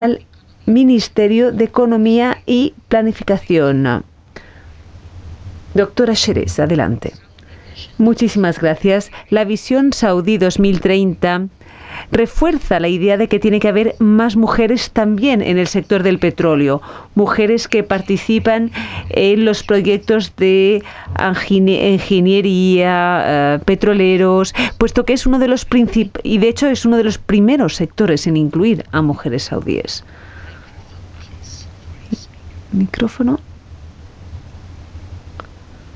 al Ministerio de Economía y Planificación. Doctora Sherez, adelante. Muchísimas gracias. La visión Saudí 2030 refuerza la idea de que tiene que haber más mujeres también en el sector del petróleo, mujeres que participan en los proyectos de ingeniería petroleros, puesto que es uno de los y de hecho es uno de los primeros sectores en incluir a mujeres saudíes. Micrófono.